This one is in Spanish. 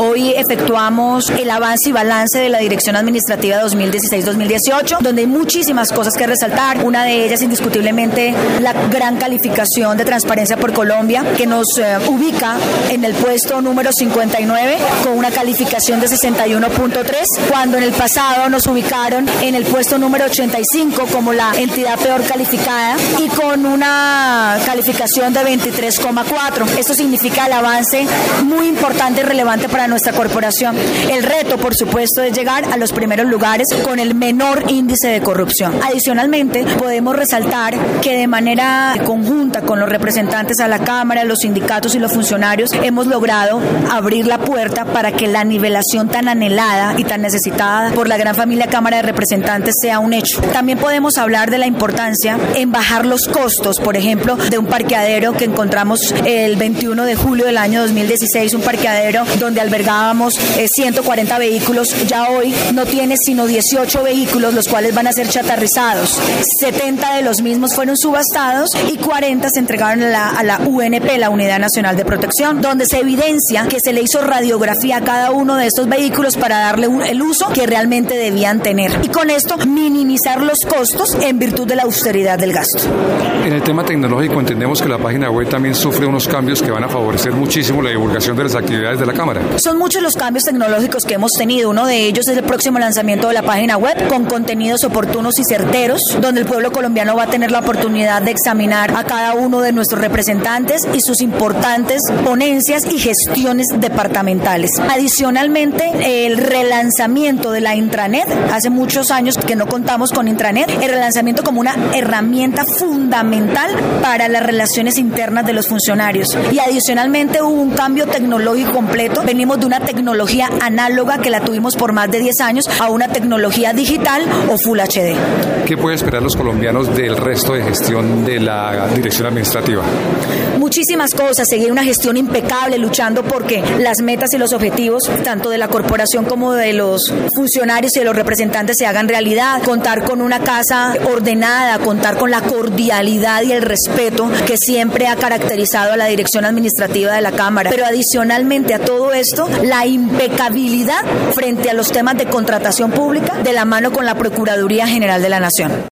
Hoy efectuamos el avance y balance de la Dirección Administrativa 2016-2018, donde hay muchísimas cosas que resaltar. Una de ellas, indiscutiblemente, la gran calificación de Transparencia por Colombia, que nos ubica en el puesto número 59 con una calificación de 61.3, cuando en el pasado nos ubicaron en el puesto número 85 como la entidad peor calificada y con una calificación de 23,4. Esto significa el avance muy importante y relevante para nuestra corporación. El reto, por supuesto, es llegar a los primeros lugares con el menor índice de corrupción. Adicionalmente, podemos resaltar que de manera conjunta con los representantes a la Cámara, los sindicatos y los funcionarios, hemos logrado abrir la puerta para que la nivelación tan anhelada y tan necesitada por la gran familia Cámara de Representantes sea un hecho. También podemos hablar de la importancia en bajar los costos, por ejemplo, de un parqueadero que encontramos el 21 de julio del año 2016, un parqueadero donde albergábamos 140 vehículos, ya hoy no tiene sino 18 vehículos, los cuales van a ser chatarrizados. 70 de los mismos fueron subastados y 40 se entregaron a la UNP, la Unidad Nacional de Protección, donde se evidencia que se le hizo radiografía a cada uno de estos vehículos para darle el uso que realmente debían tener. Y con esto minimizar los costos en virtud de la austeridad del gasto. En el tema tecnológico entendemos que la página web también sufre unos cambios que van a favorecer muchísimo la divulgación de las actividades de la Cámara. Son muchos los cambios tecnológicos que hemos tenido. Uno de ellos es el próximo lanzamiento de la página web con contenidos oportunos y certeros, donde el pueblo colombiano va a tener la oportunidad de examinar a cada uno de nuestros representantes y sus importantes ponencias y gestiones departamentales. Adicionalmente, el relanzamiento de la intranet. Hace muchos años que no contamos con intranet. El relanzamiento como una herramienta fundamental para las relaciones internas de los funcionarios. Y adicionalmente hubo un cambio tecnológico completo. Venimos de una tecnología análoga que la tuvimos por más de 10 años a una tecnología digital o Full HD. ¿Qué pueden esperar los colombianos del resto de gestión de la dirección administrativa? Muchísimas cosas, seguir una gestión impecable, luchando porque las metas y los objetivos, tanto de la corporación como de los funcionarios y de los representantes, se hagan realidad, contar con una casa ordenada, contar con la cordialidad y el respeto que siempre ha caracterizado a la dirección administrativa de la Cámara, pero adicionalmente a todo esto, la impecabilidad frente a los temas de contratación pública de la mano con la Procuraduría General de la Nación.